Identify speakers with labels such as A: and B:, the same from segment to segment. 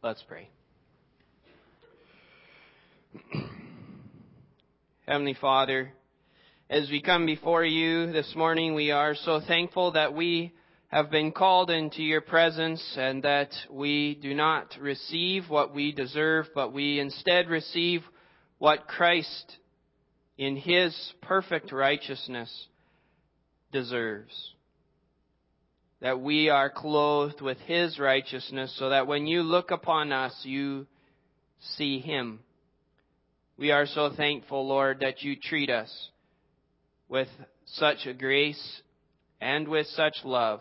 A: Let's pray. Heavenly Father, as we come before you this morning, we are so thankful that we have been called into your presence and that we do not receive what we deserve, but we instead receive what Christ in his perfect righteousness deserves. That we are clothed with his righteousness so that when you look upon us, you see him. We are so thankful, Lord, that you treat us with such a grace and with such love.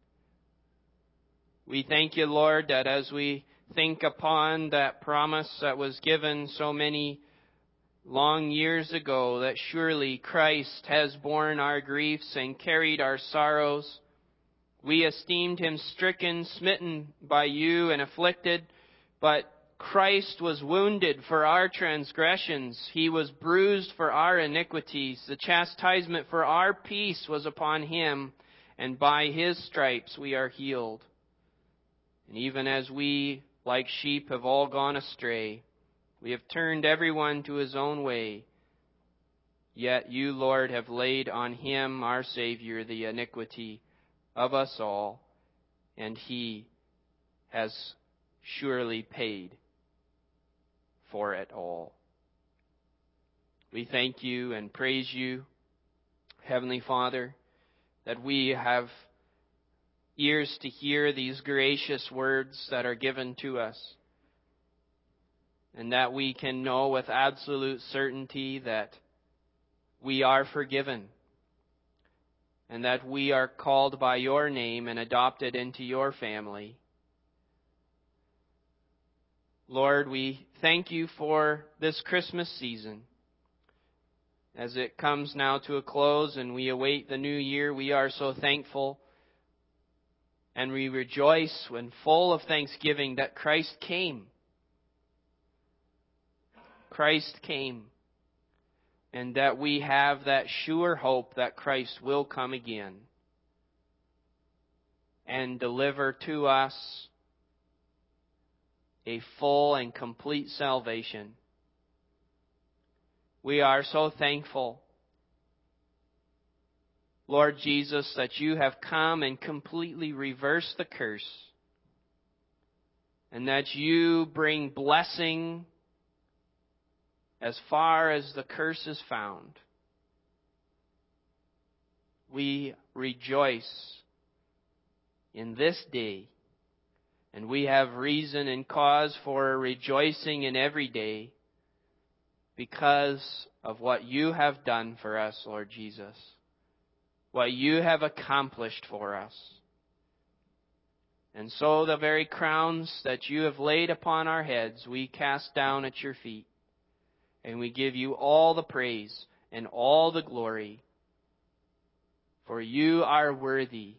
A: We thank you, Lord, that as we think upon that promise that was given so many long years ago, that surely Christ has borne our griefs and carried our sorrows. We esteemed him stricken, smitten by you, and afflicted, but Christ was wounded for our transgressions. He was bruised for our iniquities. The chastisement for our peace was upon him, and by his stripes we are healed. And even as we, like sheep, have all gone astray, we have turned everyone to his own way, yet you, Lord, have laid on him, our Savior, the iniquity of us all, and he has surely paid for it all. We thank you and praise you, Heavenly Father, that we have ears to hear these gracious words that are given to us, and that we can know with absolute certainty that we are forgiven, and that we are called by your name and adopted into your family. Lord, we thank you for this Christmas season. As it comes now to a close and we await the new year, we are so thankful and we rejoice when full of thanksgiving that Christ came. Christ came. And that we have that sure hope that Christ will come again and deliver to us a full and complete salvation. We are so thankful, Lord Jesus, that you have come and completely reversed the curse, and that you bring blessing as far as the curse is found. We rejoice in this day, and we have reason and cause for rejoicing in every day because of what you have done for us, Lord Jesus, what you have accomplished for us. And so the very crowns that you have laid upon our heads, we cast down at your feet. And we give you all the praise and all the glory, for you are worthy.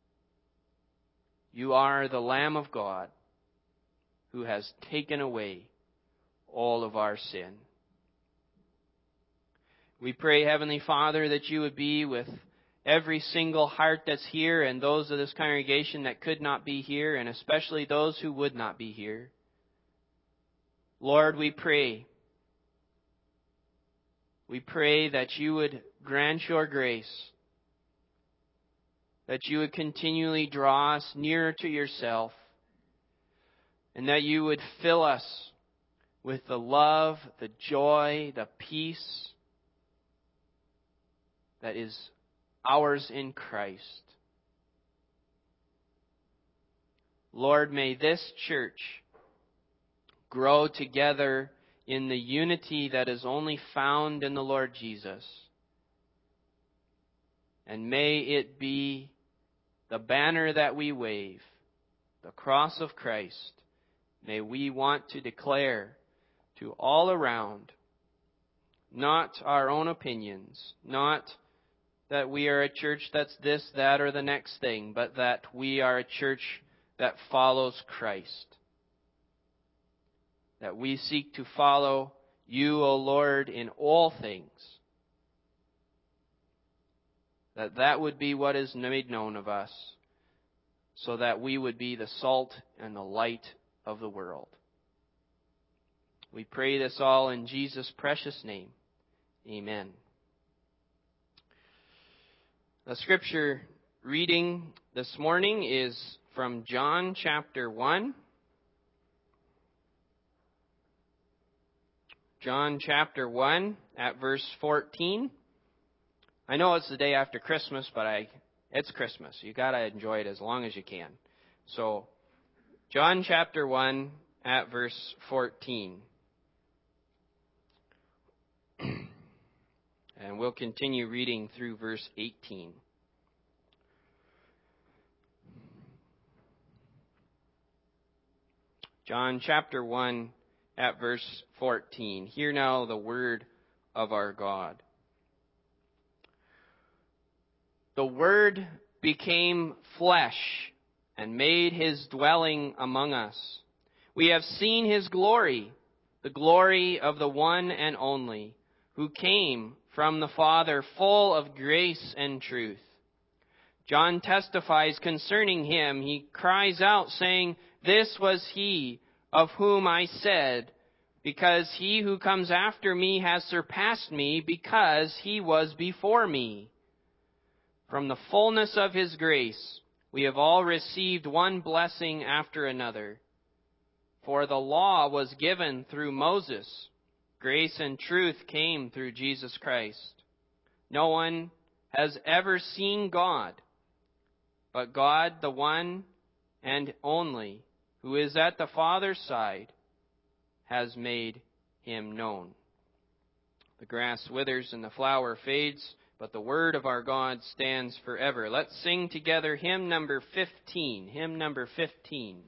A: You are the Lamb of God who has taken away all of our sin. We pray, Heavenly Father, that you would be with every single heart that's here and those of this congregation that could not be here, and especially those who would not be here. Lord, we pray that you would grant your grace, that you would continually draw us nearer to yourself, and that you would fill us with the love, the joy, the peace that is ours in Christ. Lord, may this church grow together in the unity that is only found in the Lord Jesus. And may it be the banner that we wave, the cross of Christ. May we want to declare to all around, not our own opinions, not that we are a church that's this, that, or the next thing, but that we are a church that follows Christ. That we seek to follow you, O Lord, in all things. That would be what is made known of us, so that we would be the salt and the light of the world. We pray this all in Jesus' precious name. Amen. The scripture reading this morning is from John chapter 1. John chapter 1 at verse 14. I know it's the day after Christmas, but it's Christmas. You got to enjoy it as long as you can. So, John chapter 1 at verse 14. And we'll continue reading through verse 18. John chapter 1 at verse 14. Hear now the word of our God. The Word became flesh and made his dwelling among us. We have seen his glory, the glory of the one and only, who came from the Father, full of grace and truth. John testifies concerning him. He cries out, saying, "This was he of whom I said, because he who comes after me has surpassed me, because he was before me." From the fullness of his grace, we have all received one blessing after another. For the law was given through Moses. Grace and truth came through Jesus Christ. No one has ever seen God, but God, the one and only, who is at the Father's side, has made him known. The grass withers and the flower fades, but the word of our God stands forever. Let's sing together hymn number 15. Hymn number 15.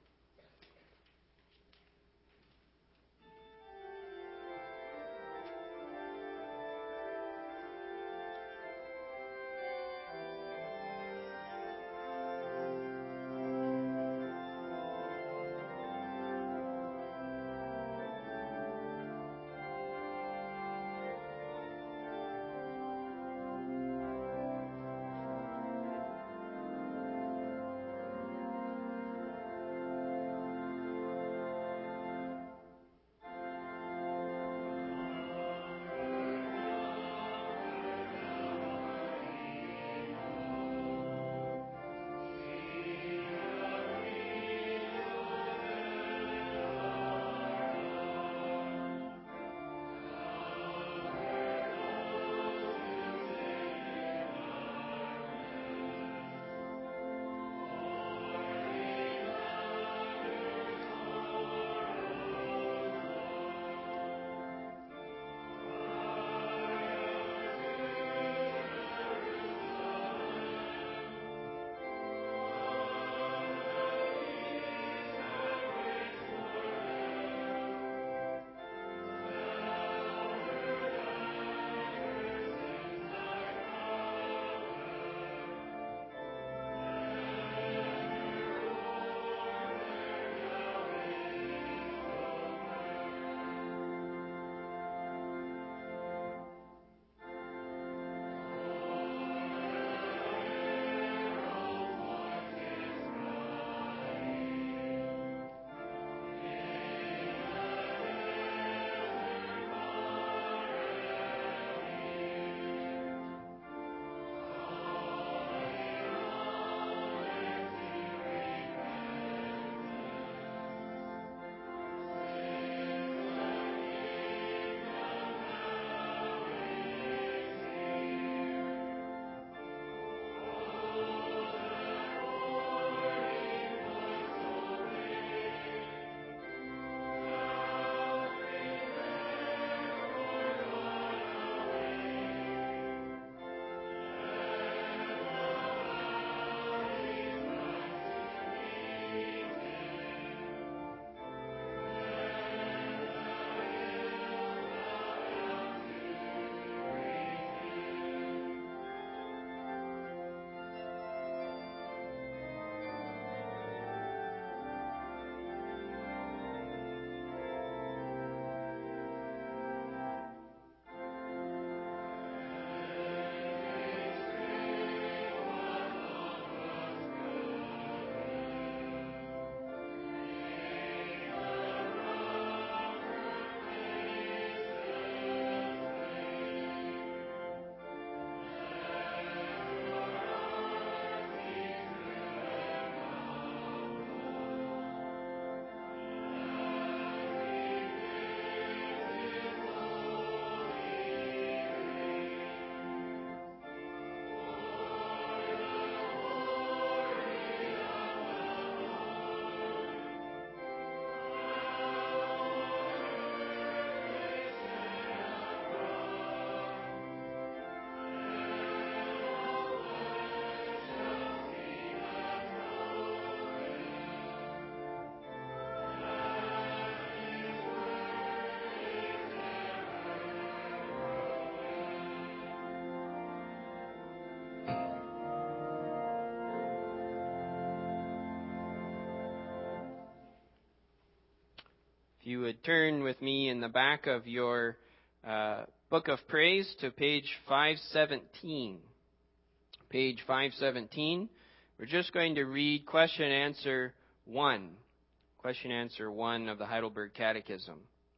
A: If you would turn with me in the back of your book of praise to page 517. Page 517. We're just going to read question answer 1. Question answer 1 of the Heidelberg Catechism.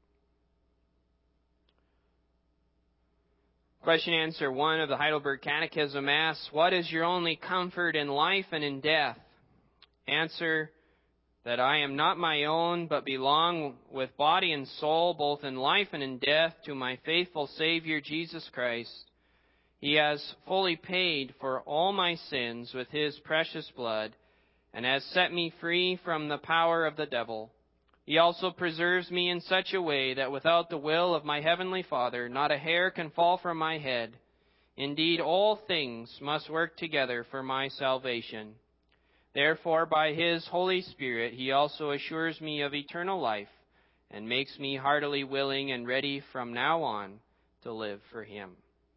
A: Question answer 1 of the Heidelberg Catechism asks, what is your only comfort in life and in death? Answer, that I am not my own, but belong with body and soul, both in life and in death, to my faithful Savior, Jesus Christ. He has fully paid for all my sins with His precious blood, and has set me free from the power of the devil. He also preserves me in such a way that without the will of my heavenly Father, not a hair can fall from my head. Indeed, all things must work together for my salvation. Therefore, by His Holy Spirit, He also assures me of eternal life and makes me heartily willing and ready from now on to live for Him.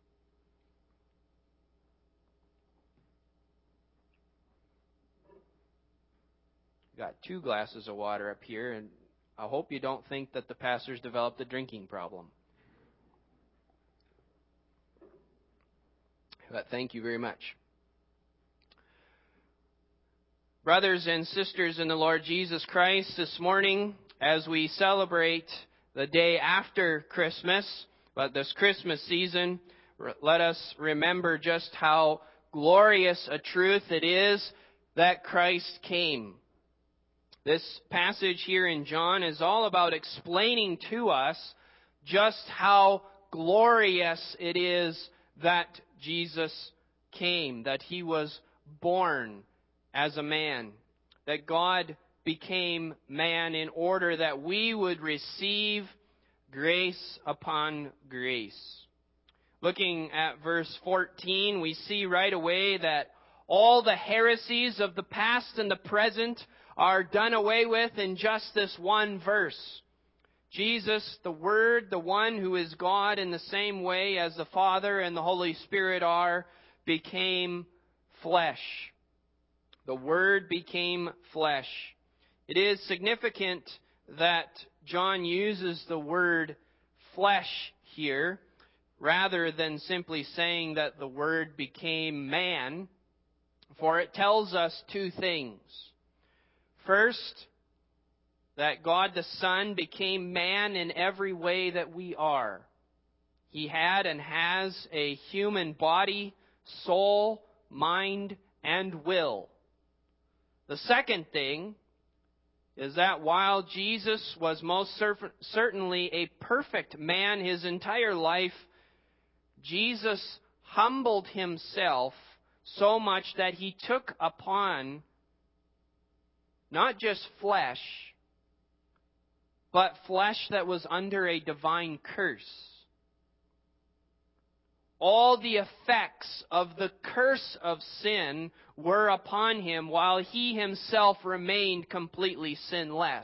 A: Got 2 glasses of water up here, and I hope you don't think that the pastor's developed a drinking problem. But thank you very much. Brothers and sisters in the Lord Jesus Christ, this morning, as we celebrate the day after Christmas, but this Christmas season, let us remember just how glorious a truth it is that Christ came. This passage here in John is all about explaining to us just how glorious it is that Jesus came, that He was born as a man, that God became man in order that we would receive grace upon grace. Looking at verse 14, we see right away that all the heresies of the past and the present are done away with in just this one verse. Jesus, the Word, the one who is God in the same way as the Father and the Holy Spirit are, became flesh. The Word became flesh. It is significant that John uses the word flesh here rather than simply saying that the Word became man, for it tells us 2 things. First, that God the Son became man in every way that we are. He had and has a human body, soul, mind, and will. The second thing is that while Jesus was most certainly a perfect man his entire life, Jesus humbled Himself so much that He took upon not just flesh, but flesh that was under a divine curse. All the effects of the curse of sin were upon Him while He Himself remained completely sinless.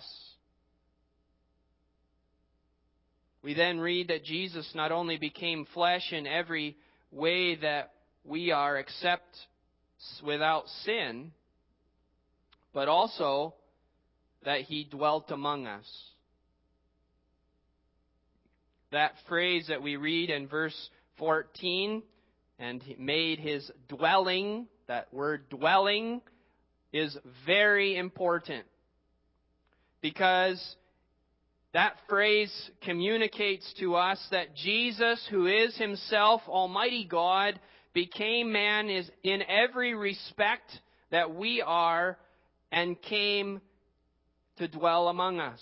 A: We then read that Jesus not only became flesh in every way that we are except without sin, but also that He dwelt among us. That phrase that we read in verse 14, and He made His dwelling, that word dwelling is very important, because that phrase communicates to us that Jesus, who is Himself Almighty God, became man in every respect that we are, and came to dwell among us.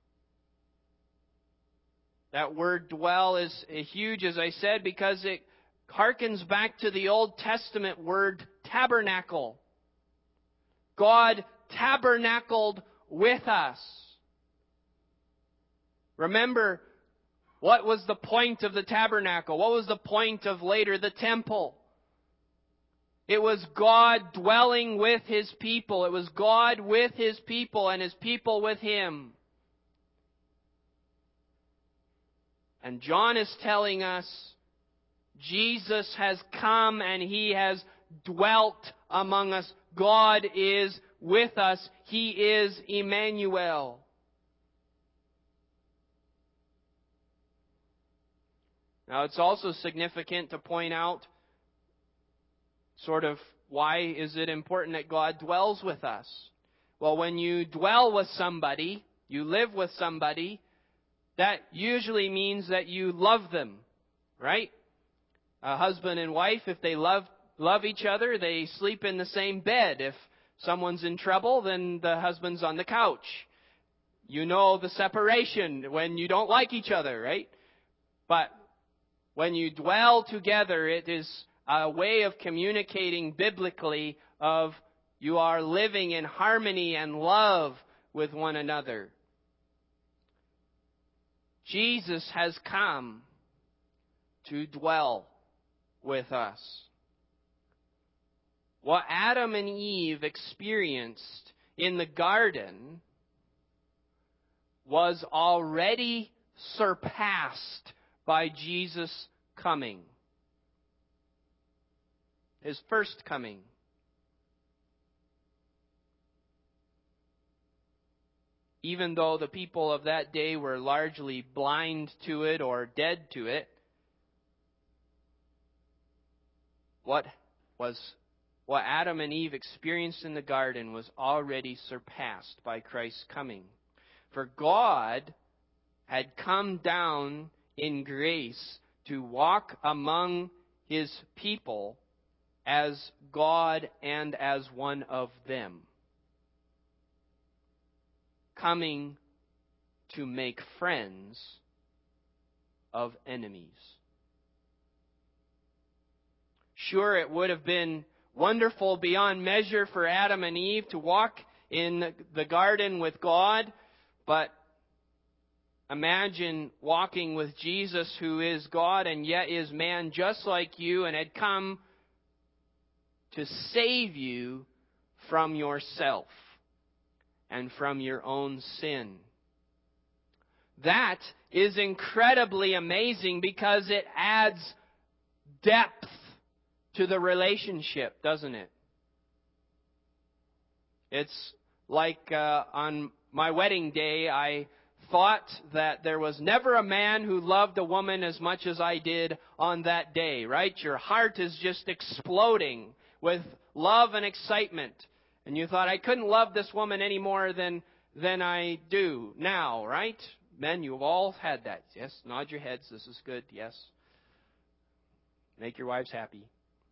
A: That word dwell is huge, as I said, because it harkens back to the Old Testament word tabernacle. God tabernacled with us. Remember, what was the point of the tabernacle? What was the point of later the temple? It was God dwelling with His people. It was God with His people and His people with Him. And John is telling us Jesus has come and He has dwelt among us. God is with us. He is Emmanuel. Now, it's also significant to point out sort of why is it important that God dwells with us? Well, when you dwell with somebody, you live with somebody, that usually means that you love them, right? A husband and wife, if they love each other, they sleep in the same bed. If someone's in trouble, then the husband's on the couch. You know the separation when you don't like each other, right? But when you dwell together, it is a way of communicating biblically of you are living in harmony and love with one another. Jesus has come to dwell with us. What Adam and Eve experienced in the garden was already surpassed by Jesus' coming. His first coming. Even though the people of that day were largely blind to it or dead to it, what Adam and Eve experienced in the garden was already surpassed by Christ's coming. For God had come down in grace to walk among His people as God and as one of them, coming to make friends of enemies. Sure, it would have been wonderful beyond measure for Adam and Eve to walk in the garden with God, but imagine walking with Jesus, who is God and yet is man just like you, and had come to save you from yourself and from your own sin. That is incredibly amazing because it adds depth to the relationship, doesn't it? It's like on my wedding day, I thought that there was never a man who loved a woman as much as I did on that day, right? Your heart is just exploding with love and excitement. And you thought, I couldn't love this woman any more than I do now, right? Men, you've all had that. Yes, nod your heads. This is good. Yes. Make your wives happy.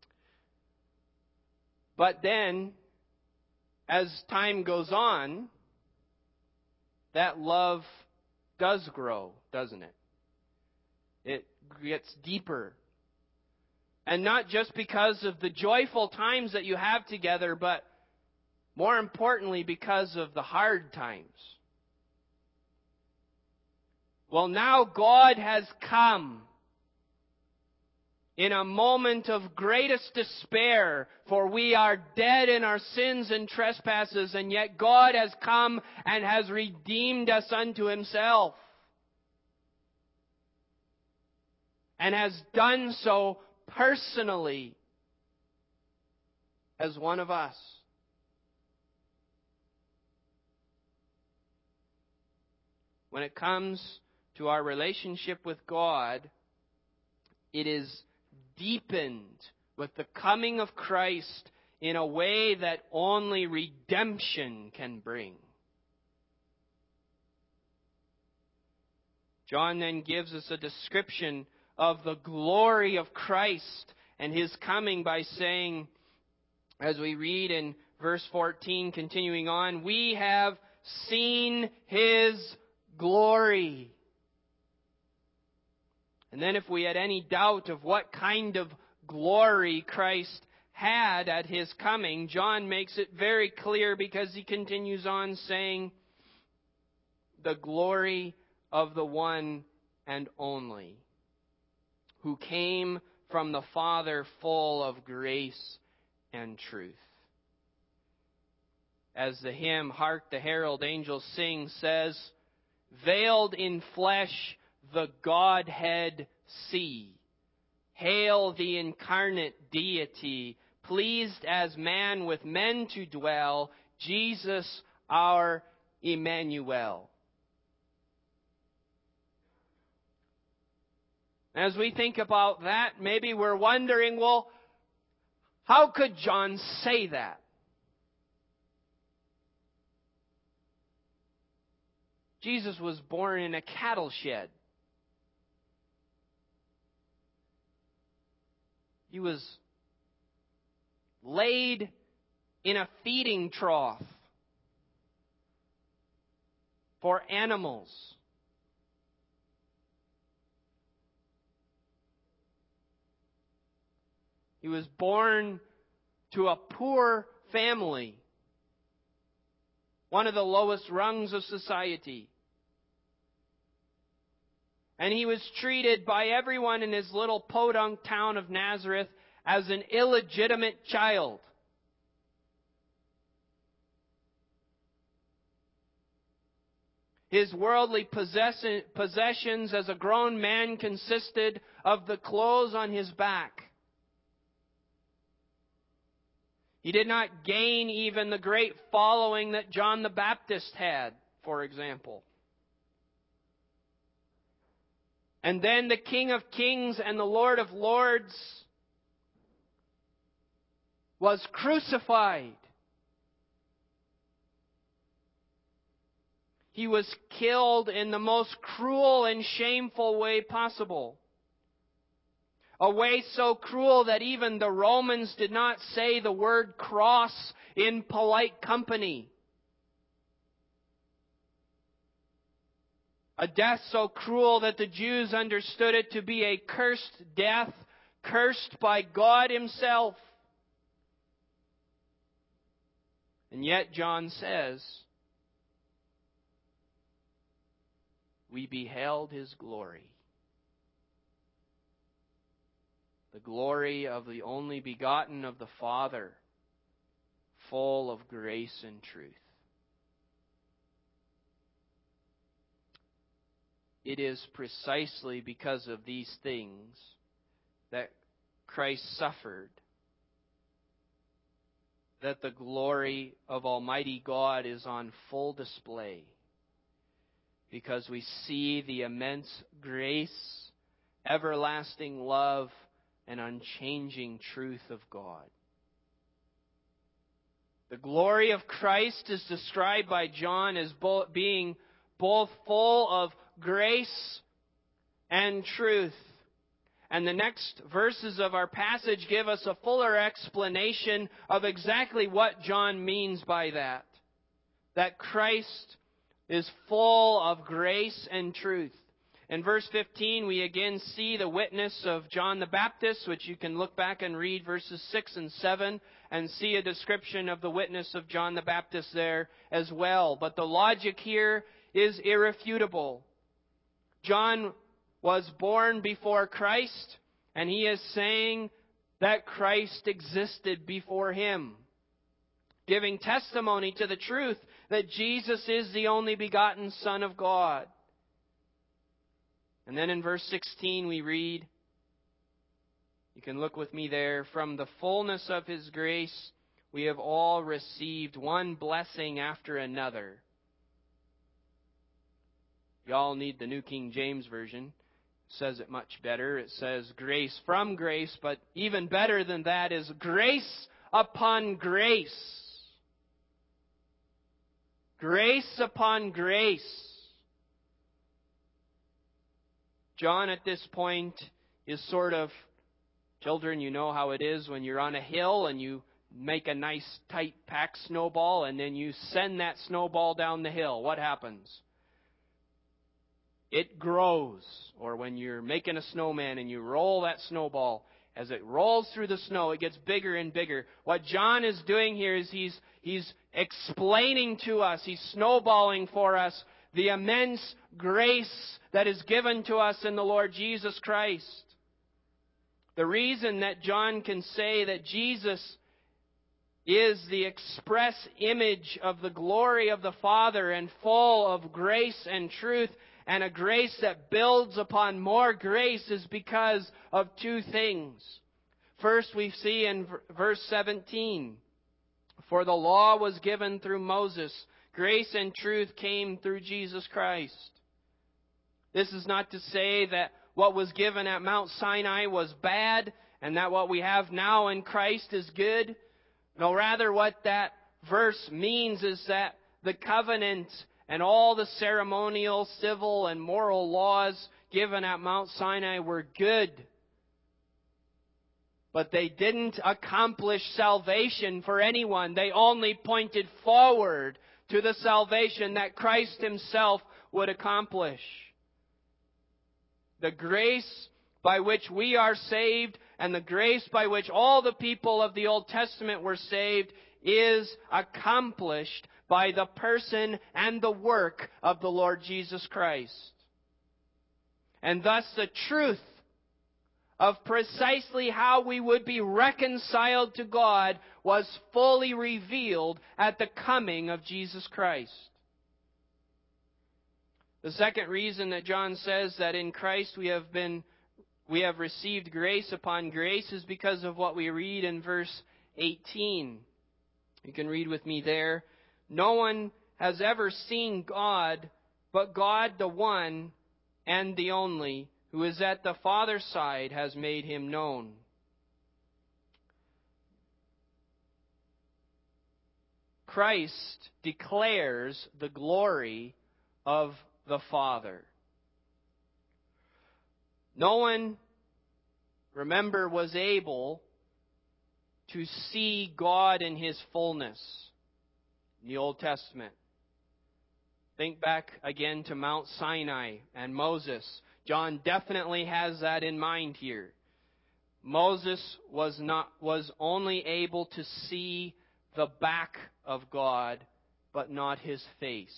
A: But then, as time goes on, that love does grow, doesn't it? It gets deeper. And not just because of the joyful times that you have together, but more importantly, because of the hard times. Well, now God has come in a moment of greatest despair, for we are dead in our sins and trespasses, and yet God has come and has redeemed us unto Himself. And has done so personally as one of us. When it comes to our relationship with God, it is deepened with the coming of Christ in a way that only redemption can bring. John then gives us a description of the glory of Christ and His coming by saying, as we read in verse 14, continuing on, we have seen His glory. And then if we had any doubt of what kind of glory Christ had at His coming, John makes it very clear because he continues on saying, the glory of the one and only, who came from the Father full of grace and truth. As the hymn, Hark the Herald Angels Sing, says, veiled in flesh the Godhead see. Hail the incarnate deity, pleased as man with men to dwell, Jesus our Emmanuel. As we think about that, maybe we're wondering, well, how could John say that? Jesus was born in a cattle shed. He was laid in a feeding trough for animals. He was born to a poor family, one of the lowest rungs of society. And he was treated by everyone in his little podunk town of Nazareth as an illegitimate child. His worldly possessions as a grown man consisted of the clothes on his back. He did not gain even the great following that John the Baptist had, for example. And then the King of Kings and the Lord of Lords was crucified. He was killed in the most cruel and shameful way possible. A way so cruel that even the Romans did not say the word cross in polite company. A death so cruel that the Jews understood it to be a cursed death, cursed by God Himself. And yet John says, we beheld His glory. The glory of the only begotten of the Father, full of grace and truth. It is precisely because of these things that Christ suffered, that the glory of Almighty God is on full display. Because we see the immense grace, everlasting love, and unchanging truth of God. The glory of Christ is described by John as being both full of grace and truth. And the next verses of our passage give us a fuller explanation of exactly what John means by that. That Christ is full of grace and truth. In verse 15, we again see the witness of John the Baptist, which you can look back and read verses 6 and 7 and see a description of the witness of John the Baptist there as well. But the logic here is irrefutable. John was born before Christ, and he is saying that Christ existed before him, giving testimony to the truth that Jesus is the only begotten Son of God. And then in verse 16 we read, you can look with me there, from the fullness of His grace we have all received one blessing after another. Y'all need the New King James Version. It says it much better. It says grace from grace, but even better than that is grace upon grace. Grace upon grace. John at this point is sort of, children, you know how it is when you're on a hill and you make a nice tight packed snowball and then you send that snowball down the hill. What happens? It grows. Or when you're making a snowman and you roll that snowball, as it rolls through the snow, it gets bigger and bigger. What John is doing here is he's explaining to us, he's snowballing for us the immense grace that is given to us in the Lord Jesus Christ. The reason that John can say that Jesus is the express image of the glory of the Father and full of grace and truth, and a grace that builds upon more grace, is because of two things. First, we see in verse 17, for the law was given through Moses, grace and truth came through Jesus Christ. This is not to say that what was given at Mount Sinai was bad and that what we have now in Christ is good. No, rather what that verse means is that the covenant and all the ceremonial, civil, and moral laws given at Mount Sinai were good. But they didn't accomplish salvation for anyone. They only pointed forward to the salvation that Christ Himself would accomplish. The grace by which we are saved and the grace by which all the people of the Old Testament were saved is accomplished by the person and the work of the Lord Jesus Christ. And thus the truth of precisely how we would be reconciled to God was fully revealed at the coming of Jesus Christ. The second reason that John says that in Christ we have received grace upon grace is because of what we read in verse 18. You can read with me there. No one has ever seen God, but God, the one and the only, who is at the Father's side, has made Him known. Christ declares the glory of the Father. No one, remember, was able to see God in His fullness in the Old Testament. Think back again to Mount Sinai and Moses. John definitely has that in mind here. Moses was only able to see the back of God, but not His face.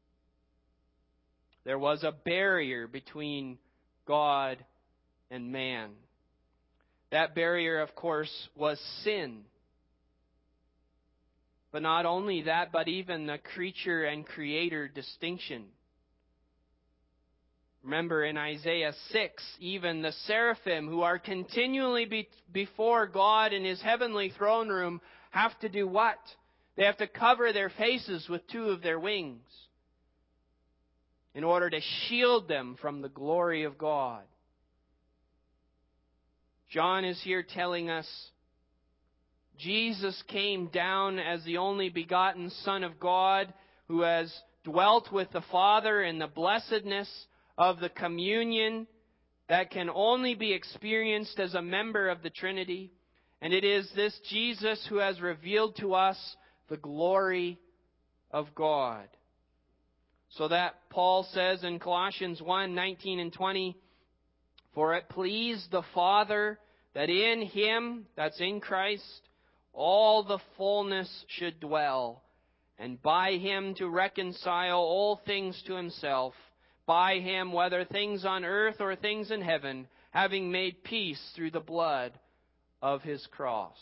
A: There was a barrier between God and man. That barrier, of course, was sin. But not only that, but even the creature and creator distinction. Remember in Isaiah 6, even the seraphim who are continually before God in His heavenly throne room have to do what? They have to cover their faces with two of their wings in order to shield them from the glory of God. John is here telling us Jesus came down as the only begotten Son of God who has dwelt with the Father in the blessedness of the communion that can only be experienced as a member of the Trinity. And it is this Jesus who has revealed to us the glory of God. So that Paul says in Colossians 1:19 and 20, for it pleased the Father that in Him, that's in Christ, all the fullness should dwell, and by Him to reconcile all things to Himself, by Him, whether things on earth or things in heaven, having made peace through the blood of His cross.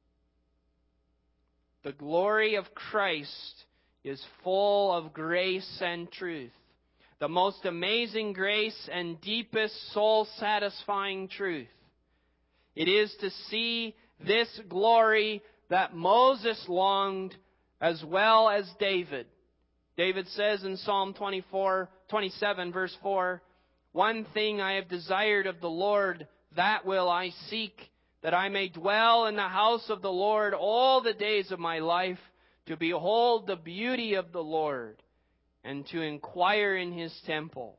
A: The glory of Christ is full of grace and truth. The most amazing grace and deepest soul-satisfying truth. It is to see this glory that Moses longed as well as David. David says in Psalm 27, verse 4, one thing I have desired of the Lord, that will I seek, that I may dwell in the house of the Lord all the days of my life, to behold the beauty of the Lord, and to inquire in His temple.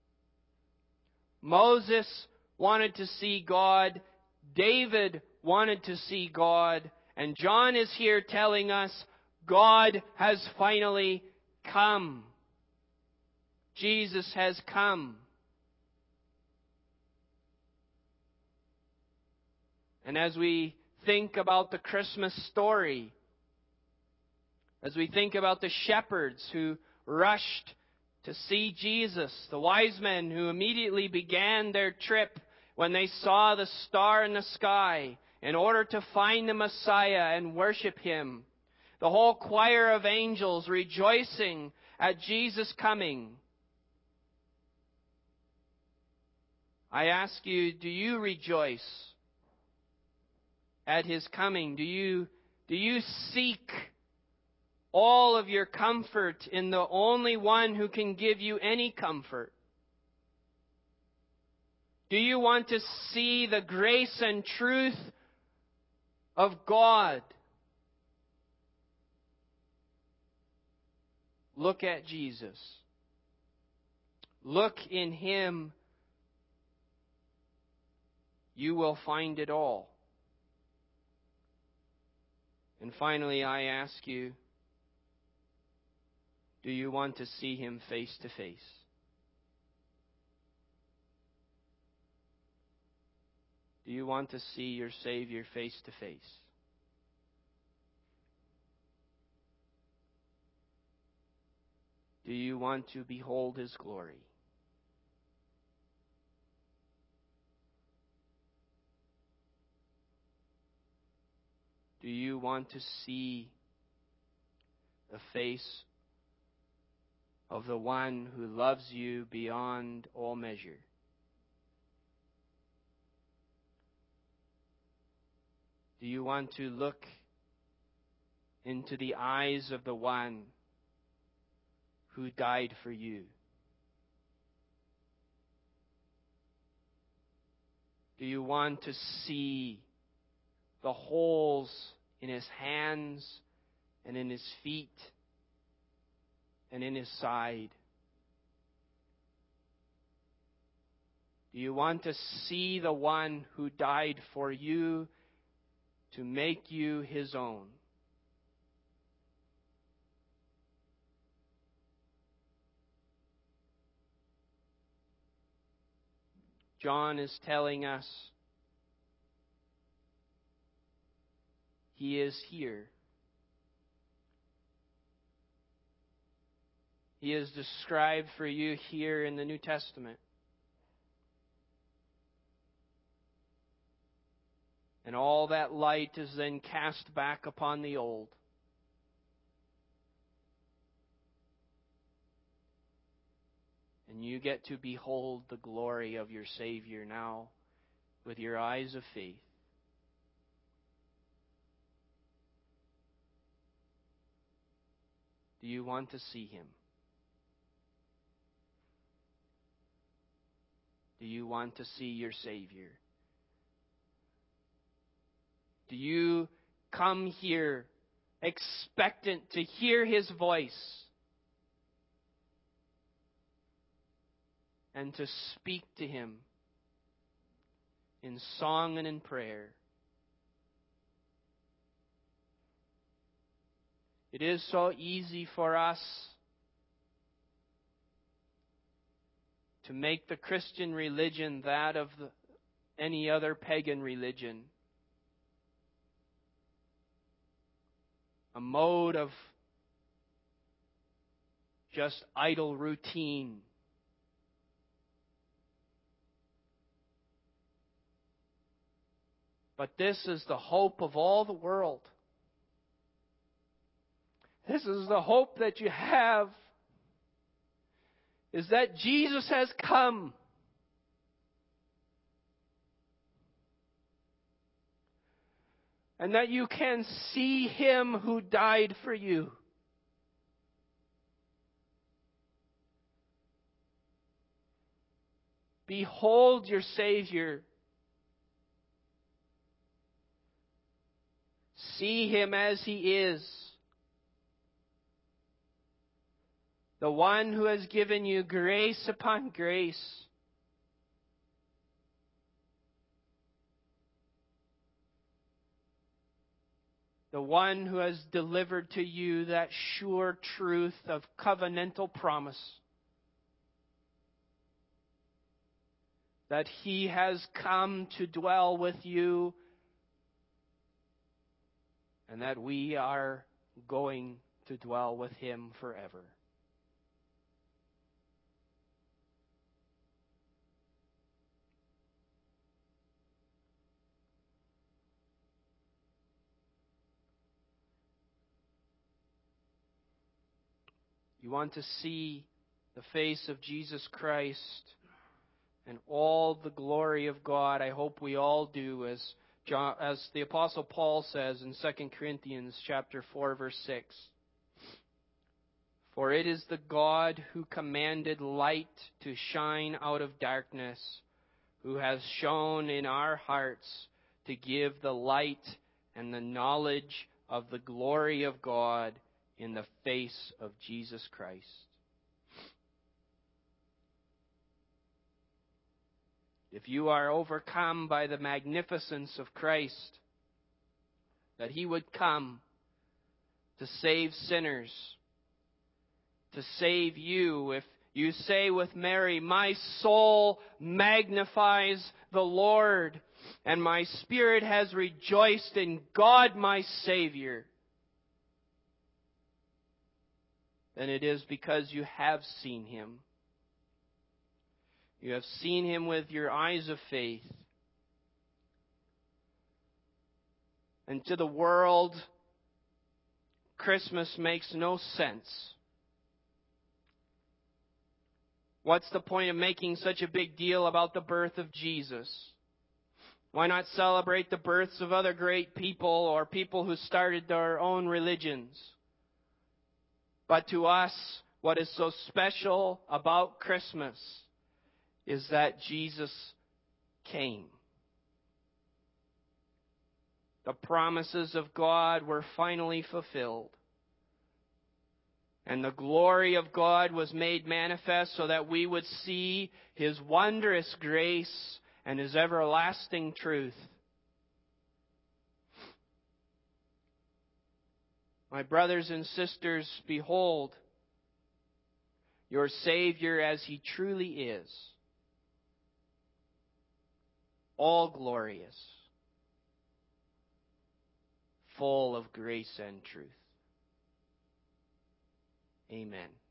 A: Moses wanted to see God. David wanted to see God. And John is here telling us God has finally come. Jesus has come. And as we think about the Christmas story, as we think about the shepherds who rushed to see Jesus, the wise men who immediately began their trip when they saw the star in the sky in order to find the Messiah and worship Him, the whole choir of angels rejoicing at Jesus' coming. I ask you, do you rejoice at His coming? Do you seek all of your comfort in the only one who can give you any comfort? Do you want to see the grace and truth of God? Look at Jesus. Look in Him. You will find it all. And finally, I ask you, do you want to see Him face to face? Do you want to see your Savior face to face? Do you want to behold His glory? Do you want to see the face of the one who loves you beyond all measure? Do you want to look into the eyes of the one who died for you? Do you want to see the holes in His hands and in His feet and in His side? Do you want to see the one who died for you to make you His own? John is telling us He is here. He is described for you here in the New Testament. And all that light is then cast back upon the old. And you get to behold the glory of your Savior now with your eyes of faith. Do you want to see Him? Do you want to see your Savior? Do you come here expectant to hear His voice and to speak to Him in song and in prayer? It is so easy for us to make the Christian religion that of any other pagan religion. A mode of just idle routine. But this is the hope of all the world. This is the hope that you have, is that Jesus has come. And that you can see Him who died for you. Behold your Savior. See Him as He is. The one who has given you grace upon grace. The one who has delivered to you that sure truth of covenantal promise. That He has come to dwell with you. And that we are going to dwell with Him forever. You want to see the face of Jesus Christ and all the glory of God. I hope we all do, as the Apostle Paul says in 2 Corinthians chapter 4, verse 6. For it is the God who commanded light to shine out of darkness, who has shone in our hearts to give the light and the knowledge of the glory of God in the face of Jesus Christ. If you are overcome by the magnificence of Christ, that He would come to save sinners, to save you. If you say with Mary, "My soul magnifies the Lord, and my spirit has rejoiced in God my Savior," then it is because you have seen Him. You have seen Him with your eyes of faith. And to the world, Christmas makes no sense. What's the point of making such a big deal about the birth of Jesus? Why not celebrate the births of other great people or people who started their own religions? But to us, what is so special about Christmas is that Jesus came. The promises of God were finally fulfilled. And the glory of God was made manifest so that we would see His wondrous grace and His everlasting truth. My brothers and sisters, behold your Savior as He truly is, all glorious, full of grace and truth. Amen.